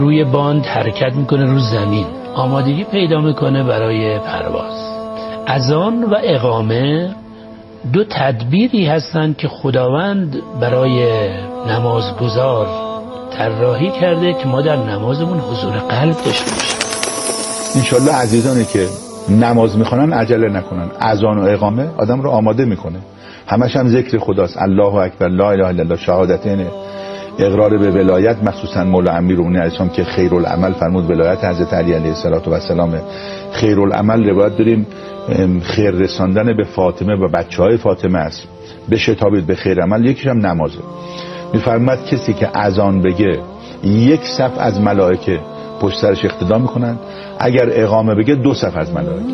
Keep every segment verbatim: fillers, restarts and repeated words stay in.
روی باند حرکت میکنه، رو زمین آمادگی پیدا میکنه برای پرواز. اذان و اقامه دو تدبیری هستند که خداوند برای نمازگزار طراحی کرده که ما در نمازمون حضور قلب داشته باشیم. انشالله عزیزانی که نماز میخونن عجله نکنن. اذان و اقامه آدم رو آماده میکنه، همش هم ذکر خداست. الله اکبر، لا اله الا الله، شهادتین، اقرار به ولایت. مخصوصا مولا امیرالمومنین علیه السلام که خیرالعمل فرمود ولایت حضرت علی علیه السلام. خیرالعمل روایت داریم خیر رساندن به فاطمه و بچهای فاطمه است. به شتابید به خیر عمل، یکیش هم نمازه. میفرماد کسی که اذان بگه یک صف از ملائکه پشت سرش اقتدا میکنن، اگر اقامه بگه دو صف از ملائکه.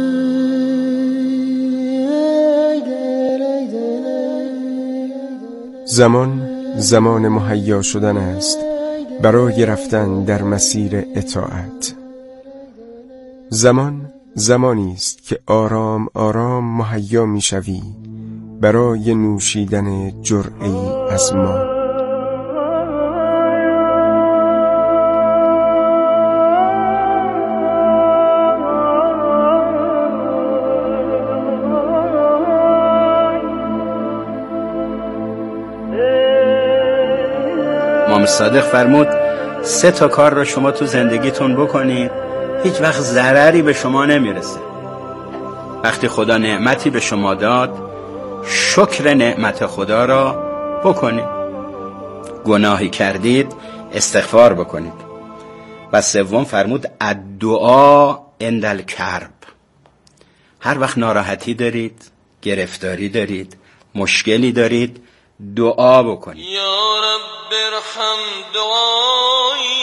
زمان زمان مهیا شدن است برای رفتن در مسیر اطاعت. زمان زمانی است که آرام آرام مهیا میشوی برای نوشیدن جرعه‌ای از ما. امام صادق فرمود سه تا کار رو شما تو زندگیتون بکنید هیچ وقت ضرری به شما نمیرسه. وقتی خدا نعمتی به شما داد شکر نعمت خدا را بکنید، گناهی کردید استغفار بکنید. و سوم فرمود الدعا عند الکرب، هر وقت ناراحتی دارید، گرفتاری دارید، مشکلی دارید، دعا بکنید. یا رب ارحم دعایی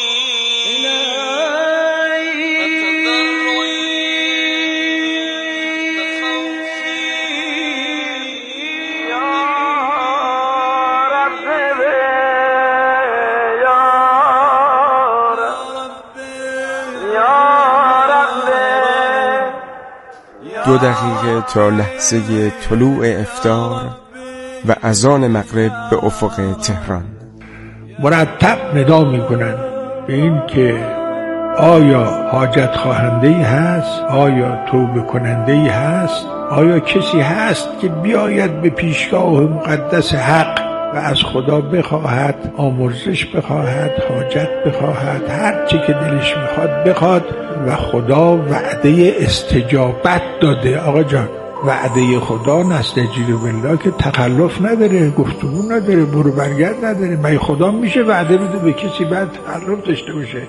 دو دقیقه تا لحظه طلوع افطار و اذان مغرب به افق تهران. مرتب ندا میکنن به این که آیا حاجت خواهنده‌ای هست، آیا توبه کننده‌ای هست، آیا کسی هست که بیاید به پیشگاه مقدس حق و از خدا بخواهد، آمرزش بخواهد، حاجت بخواهد، هر چی که دلش میخواد بخواد. و خدا وعده استجابت داده. آقا جان، وعده خدا نستجیب بالله که تخلف نداره، گفتگو نداره، برو برگرد نداره. مگه خدا میشه وعده بده به کسی بعد تخلف داشته باشه؟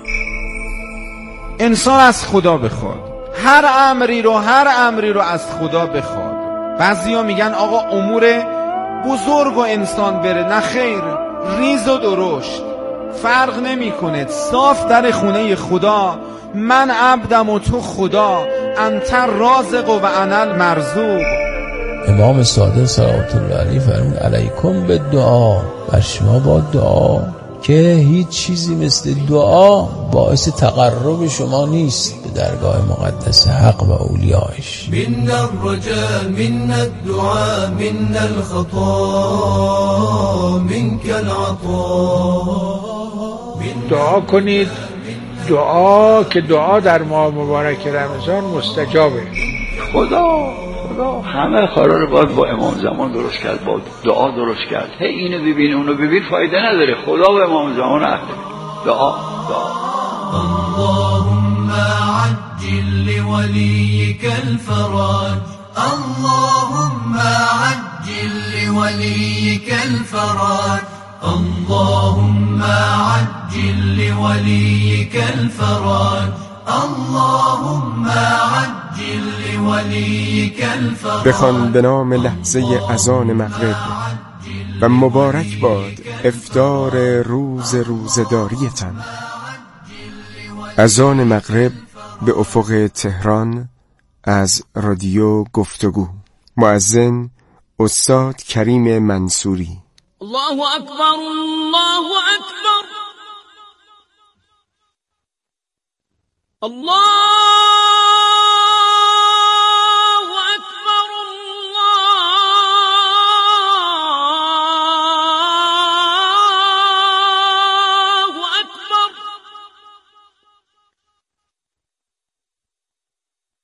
انسان از خدا بخواد، هر امری رو هر امری رو از خدا بخواد. بعضیا میگن آقا امور بزرگ و انسان بره، نه خیر، ریز و درشت فرق نمی کنه. صاف در خونه خدا، من عبدم و تو خدا، انت رازق و انا المرزوق. امام صادق صلوات الله علیه فرمود علیکم به دعا، بر شما با دعا، که هیچ چیزی مثل دعا باعث تقرب شما نیست به درگاه مقدس حق و اولیایش. من الرجاء من الدعاء من الخطا منك العطاء. دعا کنید، دعا که دعا در ماه مبارک رمضان مستجابه. خدا خدا همه کارا رو باید با امام زمان درست کرد، با دعا درست کرد. هی اینو ببین اونو ببین فایده نداره. خدا و امام زمان عهد دعا دعا. اللهم عجل لوليك الفرج، اللهم عجل لوليك الفرج، اللهم عجل لوليك الفرج، اللهم عجل لوليك الفرج. بخوان به نام لحظه اذان مغرب و مبارک باد افطار روز روزداریتان. اذان مغرب به افق تهران از رادیو گفتگو. مؤذن استاد کریم منصوری. الله اکبر، الله اکبر، الله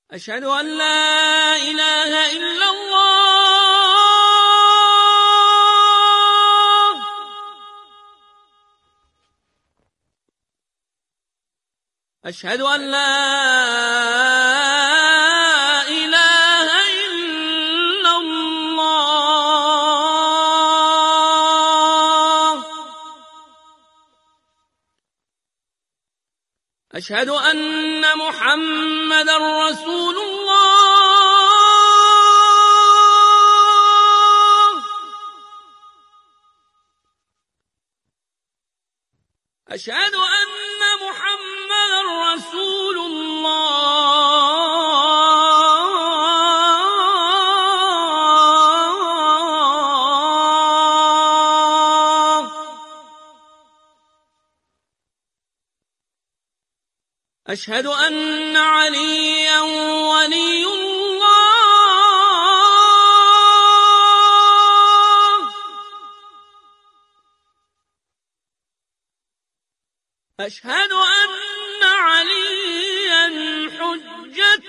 أشهد أن لا إله إلا الله. أشهد أن لا إله إلا الله. أشهد أن محمدا رسول الله. أشهد أن محمدا رسول الله. أشهد أن عليا ولي الله. أشهد أن عليا حجة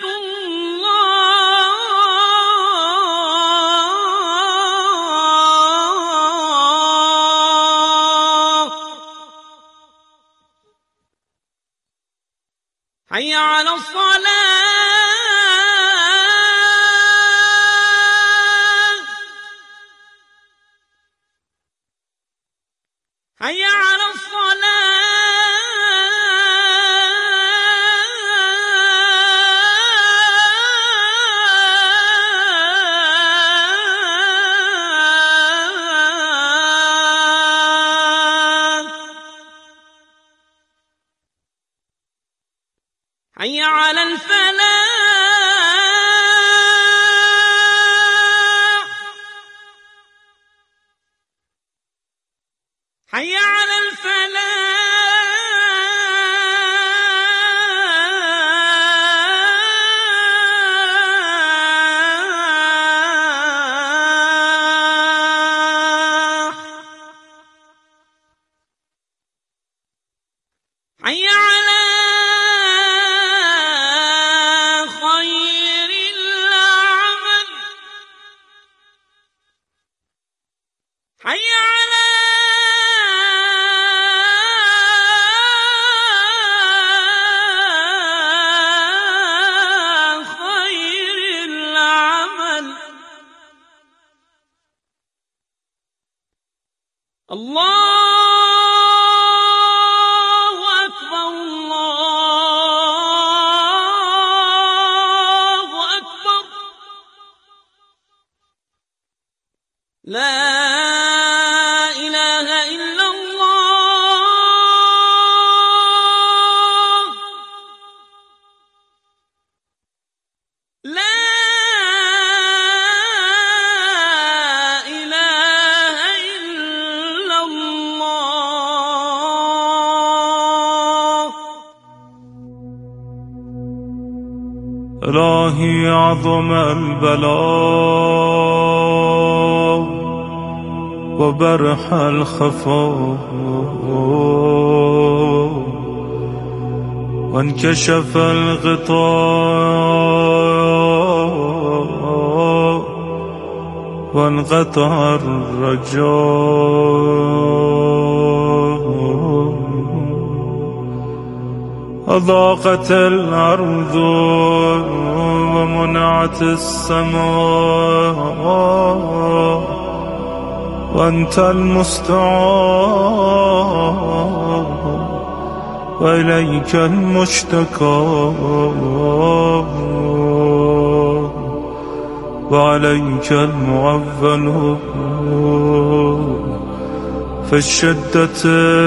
الله. حي على الصلاة. حي على الصلاة. حي على الفلاح. حي على الفلاح. حي على خير العمل. حي على خير العمل. الله أكبر. الله أكبر. لا إله إلا الله. لا إله إلا الله. إلهي عظم البلاء وبرح الخفاء وانكشف الغطاء وانقطع الرجاء. أضاقت الأرض ومنعت السماء وأنت المستعان وإليك المشتكى وعليك المعول في الشدة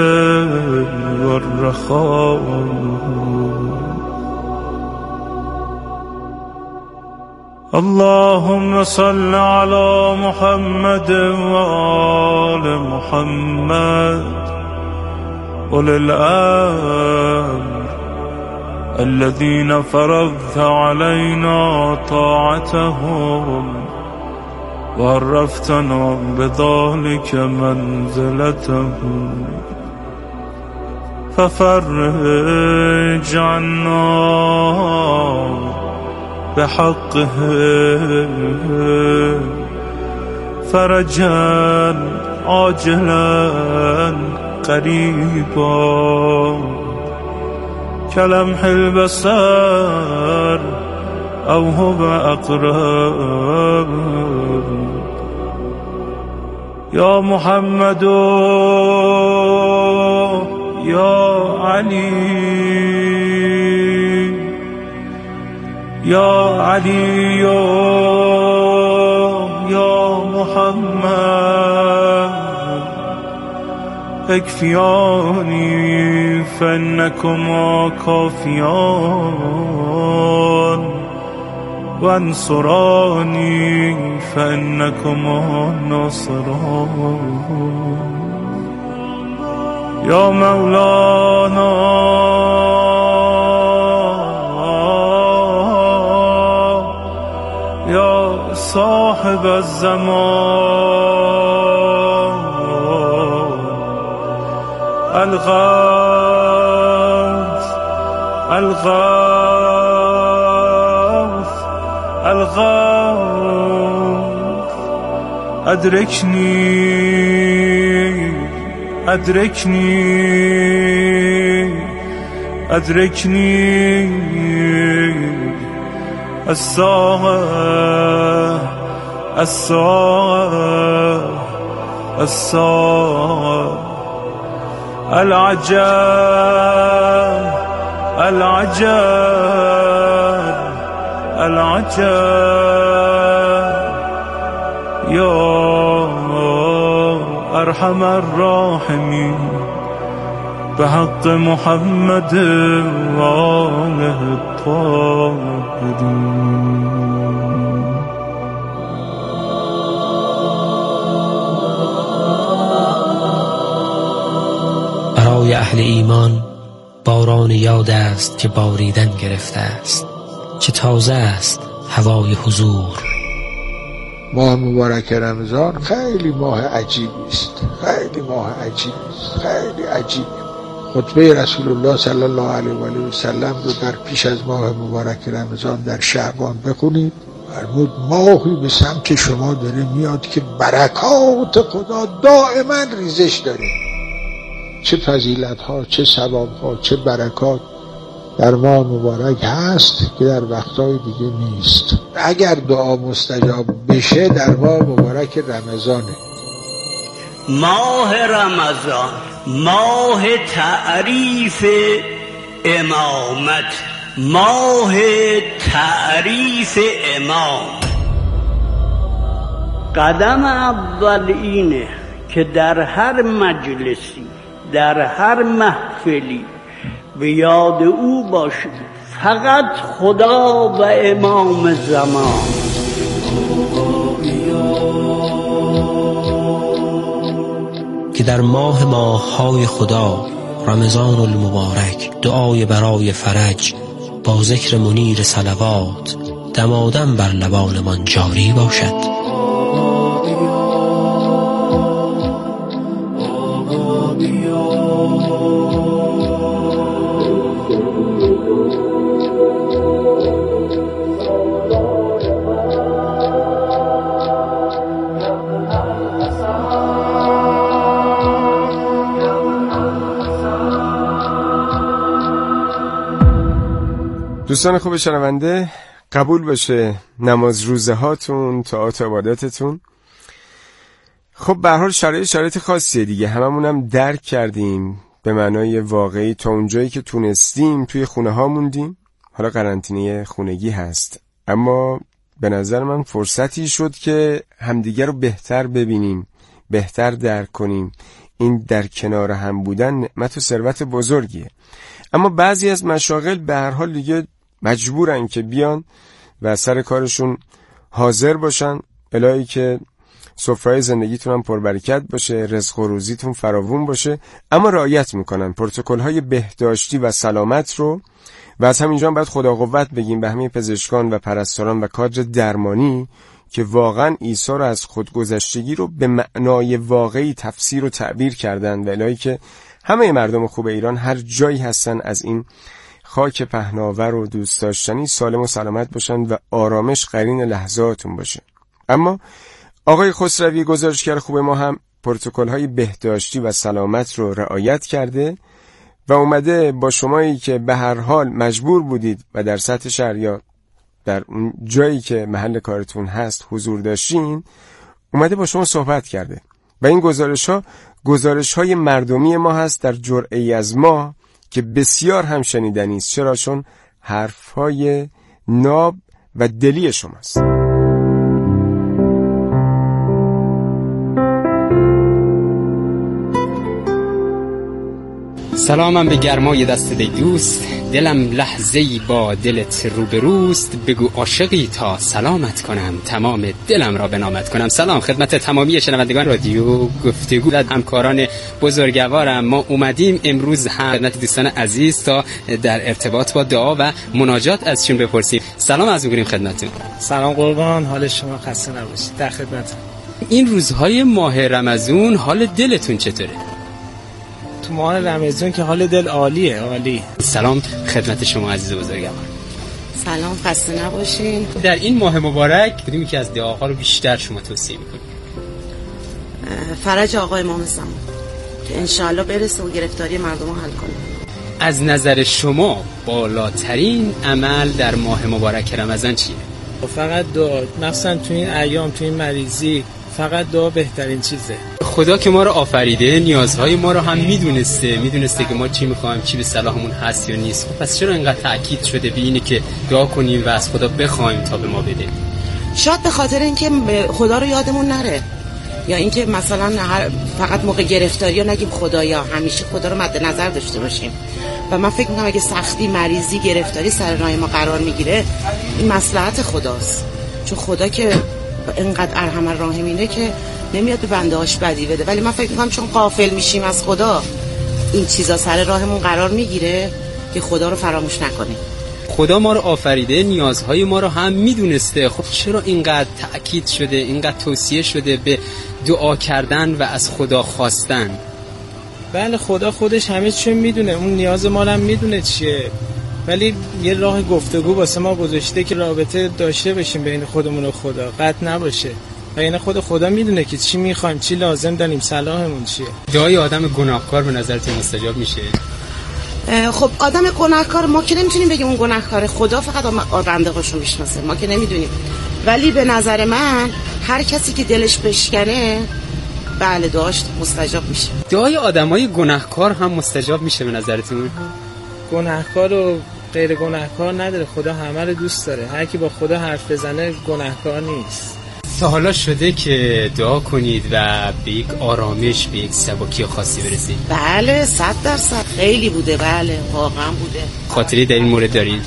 والرخاء. اللهم صل على محمد وآل محمد أولي الأمر الذين فرضت علينا طاعتهم وعرفتنا بذلك منزلتهم، ففرج عنا بحقهم فرجا عاجلا قريبا كلمح البصر أو هو أقرب يا محمد يا علي يا علي يا محمد اكفياني فإنكما كافيان وانصراني فإنكما ناصران يا مولانا يا صاحب الزمان الغوث الغوث الغوث أدركني أدركني أدركني الساعة الساعة الساعة العجب العجب العجب يا أرحم الراحمين بحق محمد وآله الطاهرين. برای اهل ایمان باران یاد است که باریدن گرفته است، چه تازه است هوای حضور. ماه مبارک رمضان خیلی ماه عجیبی است، خیلی ماه عجیبی است، خیلی عجیب. خطبه رسول الله صلی الله علیه و آله و سلم رو در پیش از ماه مبارک رمضان در شعبان بخونید. فرمود ماهی به سمت شما داره میاد که برکات خدا دائما ریزش داره. چه فضیلت ها، چه ثواب ها، چه برکات در ماه مبارک هست که در وقتهای دیگه نیست. اگر دعا مستجاب بشه در ماه مبارک رمضانه. ماه رمضان ماه تعریف امامت، ماه تعریف امام. قدم اول اینه که در هر مجلسی، در هر محفلی به یاد او باشید، فقط خدا و امام زمان. که در ماه ماه‌های خدا رمضان المبارک دعای برای فرج با ذکر منیر صلوات دمادم بر لبانمان جاری باشد. دوستان خوب شنونده، قبول باشه نماز روزه هاتون، طاعات عبادتتون. خب به هر حال شرایط شرایط خاصیه دیگه، هممون هم درک کردیم به معنای واقعی. تا اونجایی که تونستیم توی خونه ها موندیم. حالا قرنطینه خونگی هست، اما به نظر من فرصتی شد که همدیگر رو بهتر ببینیم، بهتر درک کنیم. این در کنار هم بودن نعمت و ثروت بزرگیه. اما بعضی از مشاغل به هر حال دیگه مجبورن که بیان و سر کارشون حاضر باشن، الهی که سفره زندگیتون هم پربرکت باشه، رزق و روزیتون فراوون باشه، اما رعایت میکنن پروتکل‌های بهداشتی و سلامت رو. و از همینجا هم باید خدا قوت بگیم به همه پزشکان و پرستاران و کادر درمانی که واقعا عیسی رو از خودگذشتگی رو به معنای واقعی تفسیر و تعبیر کردن و الهی که همه مردم خوب ایران هر جایی هستن از این خاک پهناور و دوست داشتنی سالم و سلامت باشن و آرامش قرین لحظاتون باشه. اما آقای خسروی گزارشگر خوب ما هم پروتکل‌های بهداشتی و سلامت رو رعایت کرده و اومده با شمایی که به هر حال مجبور بودید و در سطح شهر یا در اون جایی که محل کارتون هست حضور داشتین، اومده با شما صحبت کرده و این گزارش ها گزارش های مردمی ما هست در جرعه‌ای از ما که بسیار هم شنیدنی است. چرا؟ چون حرف های ناب و دلی شماست. سلامم به گرمای دست دی دوست، دلم لحظه‌ای با دلت روبروست، بگو عاشقی تا سلامت کنم، تمام دلم را بنامت کنم. سلام خدمت تمامی شنوندگان رادیو گفتگو و همکاران بزرگوارم. ما اومدیم امروز هم خدمت دوستان عزیز تا در ارتباط با دعا و مناجات ازشون بپرسیم. سلام عرض می‌کنیم خدمتتون. سلام قربان، حال شما خسته نباشید. در خدمتم. این روزهای ماه رمضان حال دلتون چطوره؟ تو ماه رمضان که حال دل عالیه، عالی. سلام خدمت شما عزیز بزرگوار. سلام، خسته نباشین. در این ماه مبارک کدومی که از دعاها رو بیشتر شما توصیه میکنید؟ فرج آقای امام زمان که انشاءالله برسه و گرفتاری مردم رو حل کنه. از نظر شما بالاترین عمل در ماه مبارک رمضان چیه؟ فقط دعا، مثلا تو این ایام، تو این مریضی، فقط دعا بهترین چیزه. خدا که ما رو آفریده نیازهای ما رو هم میدونسته میدونسته که ما چی میخوایم، چی به صلاحمون هست یا نیست. پس چرا اینقدر تأکید شده به اینه که دعا کنیم و از خدا بخوایم تا به ما بده؟ شاید به خاطر اینکه خدا رو یادمون نره، یا اینکه مثلا هر فقط موقع گرفتاری ها نگیم خدایا، همیشه خدا رو مد نظر داشته باشیم. و من فکر میکنم اگه سختی، مریضی، گرفتاری سر راه ما قرار میگیره، این مصلحت خداست. چون خدا که اینقدر ارحم الراحمینه که نمیاد به بنده هاش بدی بده. ولی من فکر میکنم چون غافل میشیم از خدا، این چیزا سر راهمون قرار میگیره که خدا رو فراموش نکنیم. خدا ما رو آفریده، نیازهای ما رو هم میدونسته. خب چرا اینقدر تأکید شده، اینقدر توصیه شده به دعا کردن و از خدا خواستن؟ بله، خدا خودش همه چی میدونه، اون نیاز ما رو هم میدونه چیه، ولی یه راه گفتگو واسه ما گذاشته که رابطه داشته باشیم بین خودمون و خدا، قطع نباشه. و این خود خدا میدونه که چی میخوایم، چی لازم داریم، صلاحمون چیه. دعای آدم گناهکار به نظرتون مستجاب میشه؟ خب آدم گناهکار ما که نمیتونیم بگیم اون گناهکاره، خدا فقط بنده هاشو میشناسه، ما که نمیدونیم. ولی به نظر من هر کسی که دلش بشکنه، بله دعاش مستجاب میشه. دعای آدمای گناهکار هم مستجاب میشه به نظرتون؟ گناهکار و غیر گناهکار نداره، خدا همه رو دوست داره. هر کی با خدا حرف بزنه گناهکار نیست. تا حالا شده که دعا کنید و به یک آرامش، به یک سبکی خاصی برسید؟ بله، صد درصد خیلی بوده. بله واقعا بوده. خاطری در این مورد دارید؟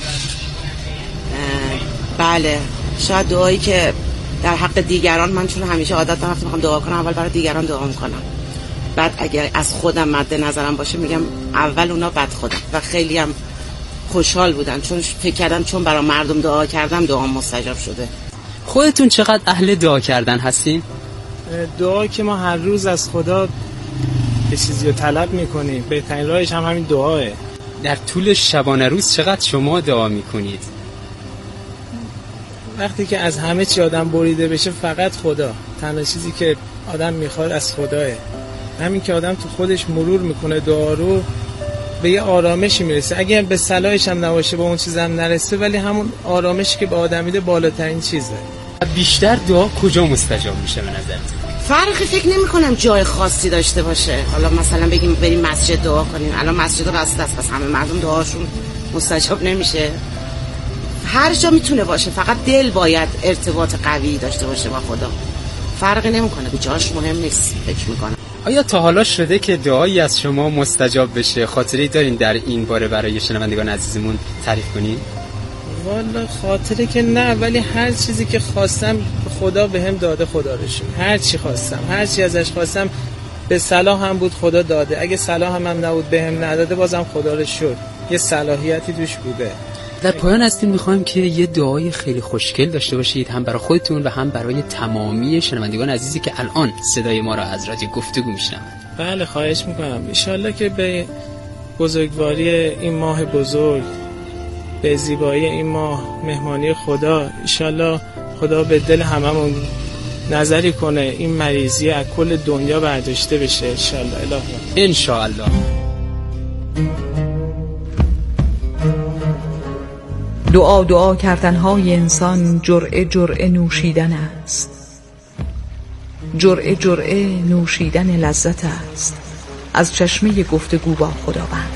بله، شاید دعایی که در حق دیگران، من چون همیشه عادت دارم وقتی میخوام دعا کنم اول برای دیگران دعا میکنم، بعد اگر از خودم مد نظرم باشه میگم اول اونا بعد خودم. و خیلی هم خوشحال بودن چون فکر کردم چون برای مردم دعا کردم دعا مستجاب شده. خودتون چقدر اهل دعا کردن هستین؟ دعا که ما هر روز از خدا یه چیزی رو طلب میکنیم، بهترین راهش هم همین دعاه. در طول شبانه روز چقدر شما دعا میکنید؟ وقتی که از همه چی آدم بریده بشه فقط خدا، تنها چیزی که آدم میخواد از خداه. همین که آدم تو خودش مرور میکنه دعا رو، به یه آرامشی میرسه. اگه به صلاحش هم نباشه، با اون چیز هم نرسه، ولی همون آرامشی که به آدم میده بالاترین چیزه. بیشتر دعا کجا مستجاب میشه به نظرت؟ فرقی فکر نمی کنم جای خاصی داشته باشه. حالا مثلا بگیم بریم مسجد دعا کنیم، الان مسجد بسته است، پس همه مردم دعاشون مستجاب نمیشه. هر جا میتونه باشه، فقط دل باید ارتباط قوی داشته باشه با خدا. فرقی نمیکنه، جاش مهم نیست فکر میکنم. آیا تا حالا شده که دعایی از شما مستجاب بشه؟ خاطری دارین در این باره برای شنوندگان عزیزمون تعریف کنین؟ والا خاطره که نه، ولی هر چیزی که خواستم خدا بهم داده، خدا رو شکر. هر چی خواستم، هر چی ازش خواستم به صلاح هم بود خدا داده. اگه صلاح هم, هم نبود بهم نداده، بازم خدا رو شکر، یه صلاحیتی توش بوده. در پایان هستیم میخوایم که یه دعای خیلی خوشگل داشته باشید، هم برای خودتون و هم برای تمامی شنوندگان عزیزی که الان صدای ما را از رادیو گفتگو میشنوند. بله خواهش میکنم. ان شاءالله که به بزرگواری این ماه بزرگ، به زیبایی این ماه مهمانی خدا. انشالله خدا به دل هممون نظری کنه این مریضی از کل دنیا برداشته بشه انشالله. الهی انشالله. دعا دعا کردنهای انسان جرعه جرعه نوشیدن است. جرعه جرعه نوشیدن لذت است از چشمه گفتگو با خداوند.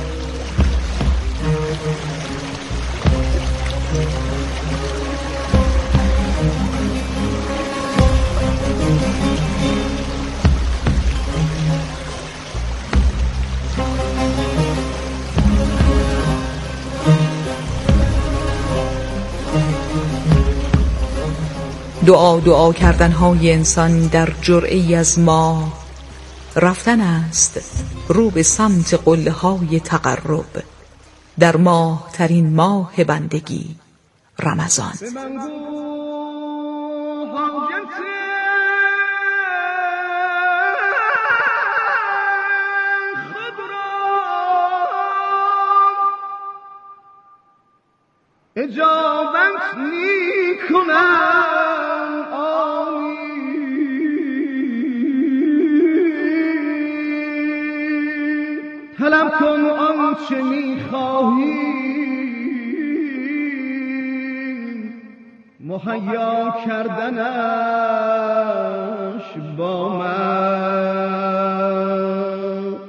دعا دعا کردنهای انسان در جرعه‌ای از ماه رفتن است رو به سمت قله های تقرب در ماه ترین ماه بندگی رمضان. اجابت میکنم آمین. طلب کن آنچه میخواهی مهیا کردنش با من.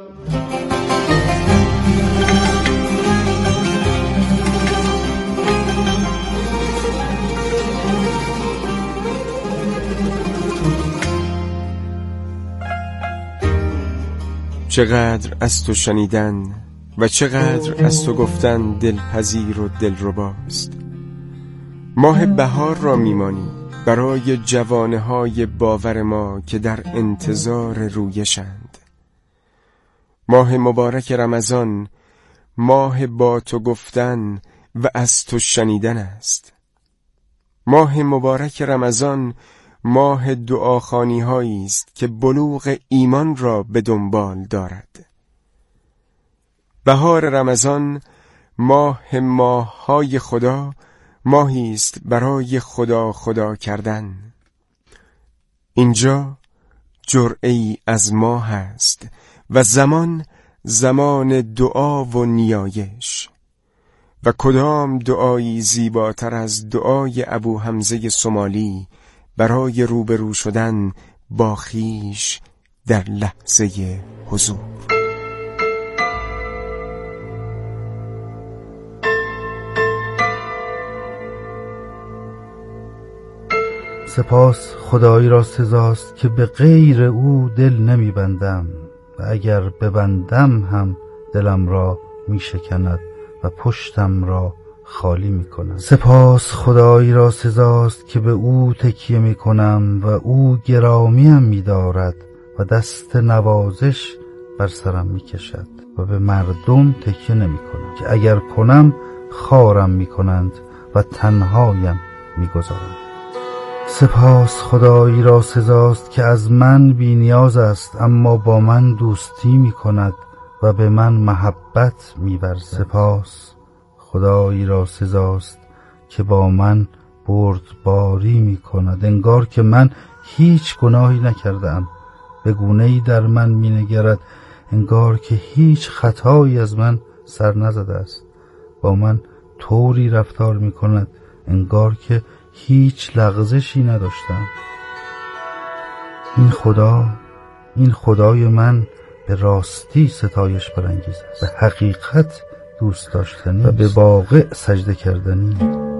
چقدر از تو شنیدن و چقدر از تو گفتن دلپذیر و دلرباست. ماه بهار را میمانی برای جوانه های باور ما که در انتظار رویشند. ماه مبارک رمضان ماه با تو گفتن و از تو شنیدن است. ماه مبارک رمضان ماه دعاخوانی هایی است که بلوغ ایمان را به دنبال دارد. بهار رمضان ماه ماه های خدا ماهی است برای خدا خدا کردن. اینجا جرعه‌ای از ماه است و زمان زمان دعا و نیایش. و کدام دعایی زیباتر از دعای ابو حمزه سومالی برای روبرو شدن با خویش در لحظه حضور. سپاس خدایی را سزاست که به غیر او دل نمی بندم و اگر ببندم هم دلم را می شکند و پشتم را خالی می کند. سپاس خدایی را سزاست که به او تکیه می کنم و او گرامیم می دارد و دست نوازش بر سرم می کشد و به مردم تکیه نمی کنم که اگر کنم خارم می کنند و تنهایم می گذارند. سپاس خدایی را سزاست که از من بی نیاز است اما با من دوستی می کند و به من محبت می ورزد. سپاس خدایی را سزاست که با من بردباری می کند انگار که من هیچ گناهی نکردم، به گونه‌ای در من می نگرد انگار که هیچ خطایی از من سر نزده است، با من طوری رفتار می کند انگار که هیچ لغزشی نداشتم. این خدا، این خدای من به راستی ستایش برانگیز است، به حقیقت دوست داشتنی و به واقع سجده کردنی.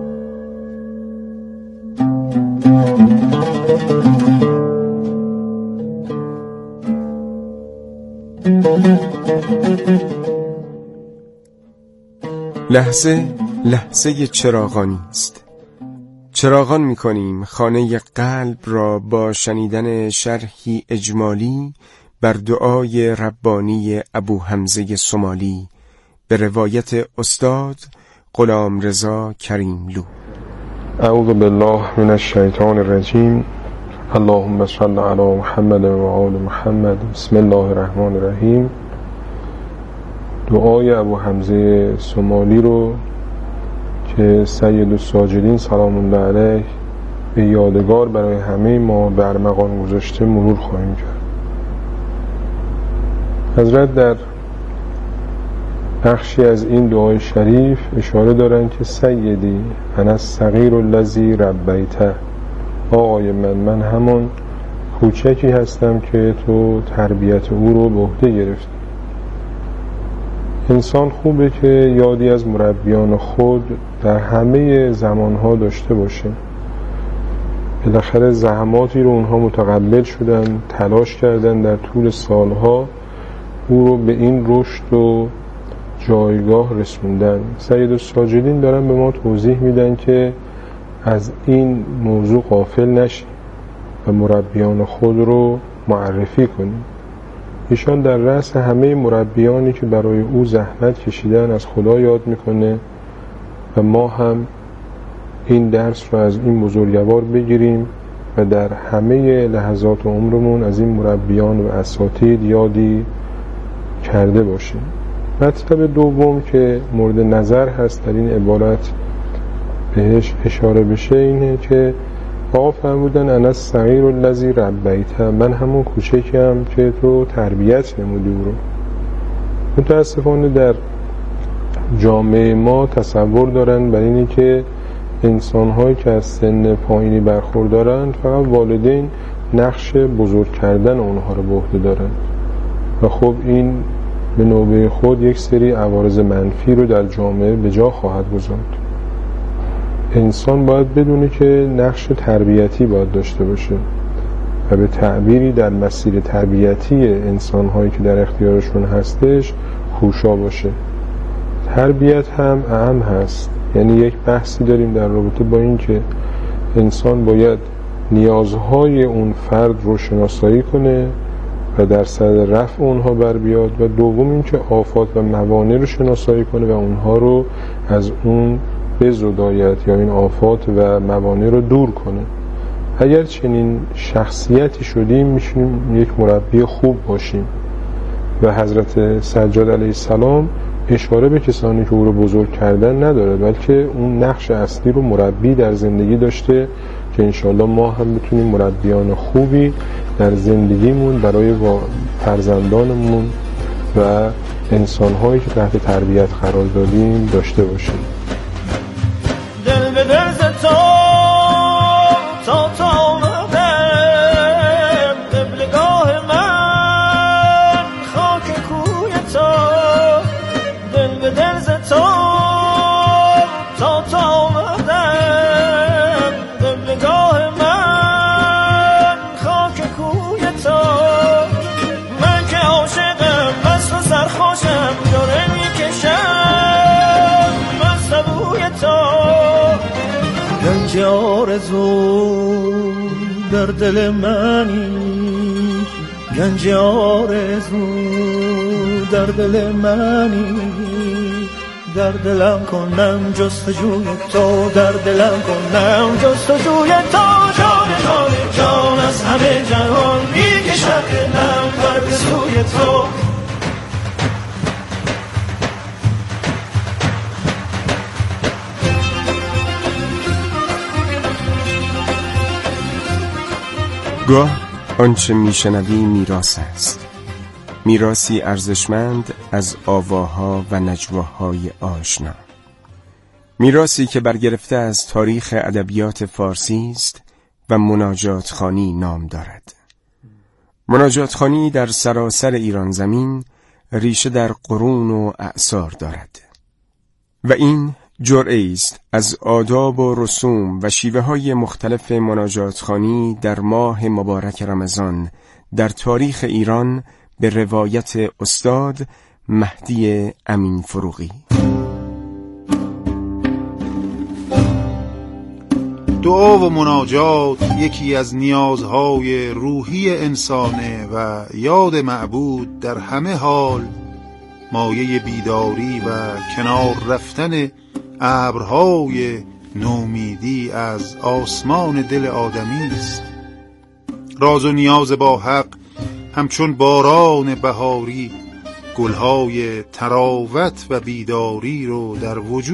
لحظه لحظه چراغانی است. چراغان می‌کنیم خانه قلب را با شنیدن شرحی اجمالی بر دعای ربانی ابو حمزه سومالی به روایت استاد غلامرضا کریملو. اعوذ بالله من الشیطان الرجیم. اللهم صل علی محمد و آل محمد. بسم الله الرحمن الرحیم. دعای ابو حمزه سومالی رو که سید الساجدین سلام الله علیه به یادگار برای همه ما به ارمغان گذاشته مرور خواهیم کرد. حضرت در بخشی از این دعای شریف اشاره دارند که سیدی انا الصغیر الذی ربیته، آقای من من همان کوچکی هستم که تو تربیت او رو به عهده گرفتی. انسان خوبه که یادی از مربیان خود در همه زمانها داشته باشه. بالاخره زحماتی رو اونها متقبل شدن، تلاش کردن در طول سالها او رو به این رشد و جایگاه رسوندن. سید الساجدین دارن به ما توضیح میدن که از این موضوع غافل نشیم و مربیان خود رو معرفی کنیم. ایشان در رأس همه مربیانی که برای او زحمت کشیدن از خدا یاد میکنه و ما هم این درس رو از این بزرگوار بگیریم و در همه لحظات عمرمون از این مربیان و اساتید یادی کرده باشیم. مطلب دوم که مورد نظر هست در این عبارت بهش اشاره بشه اینه که آقا فرمودن انا الصغیر الذی ربیته، من همون کوچکیم که تو تربیت نمودی او رو. متاسفانه در جامعه ما تصور دارن بر اینی که انسان‌هایی که از سن پایینی برخوردارند فقط والدین نقش بزرگ کردن اونها رو به عهده دارن و خب این به نوبه خود یک سری عوارض منفی رو در جامعه به جا خواهد گذارد. انسان باید بدونه که نقش تربیتی باید داشته باشه و به تعبیری در مسیر تربیتی انسان‌هایی که در اختیارشون هستش خوشا باشه. تربیت هم اهم هست، یعنی یک بحثی داریم در رابطه با این که انسان باید نیازهای اون فرد رو شناسایی کنه و در صدد رفع اونها بر بیاد و دوم این که آفات و موانع رو شناسایی کنه و اونها رو از اون بزداید یا این آفات و موانع رو دور کنه. اگر چنین شخصیتی شدیم میشیم یک مربی خوب باشیم و حضرت سجاد علیه السلام اشاره به کسانی که او رو بزرگ کردن نداره، بلکه اون نقش اصلی رو مربی در زندگی داشته که انشالله ما هم بتونیم مربیان خوبی در زندگیمون برای فرزندانمون و انسانهایی که تحت تربیت قرار دادیم داشته باشیم. دل به دل ز تو تا تا آمدم، قبلگاه من خاک کوی تو. دل به دل ز تو تا تا آمدم، قبلگاه من خاک کوی تو. من که عاشقم مست و سرخوشم، جوره میکشم مست بوی تو. گنج آرزو در دل منی، گنج آرزو در دل منی. در دلم کنم جستجوی تو، در دلم کنم جستجوی تو. جان جان جان از همه جهان میکشم دلم بر به سوی تو. گاه آنچه میشنوی میراث است، میراثی ارزشمند از آواها و نجواهای آشنا، میراثی که برگرفته از تاریخ ادبیات فارسی است و مناجات خوانی نام دارد. مناجات خوانی در سراسر ایران زمین ریشه در قرون و اعصار دارد و این جرعه است از آداب و رسوم و شیوه های مختلف مناجات خوانی در ماه مبارک رمضان در تاریخ ایران به روایت استاد مهدی امین فروغی. دعا و مناجات یکی از نیازهای روحی انسانه و یاد معبود در همه حال مایه بیداری و کنار رفتن ابرهای نومیدی از آسمان دل آدمی است. راز و نیاز با حق همچون باران بهاری گلهای تراوت و بیداری رو در وجود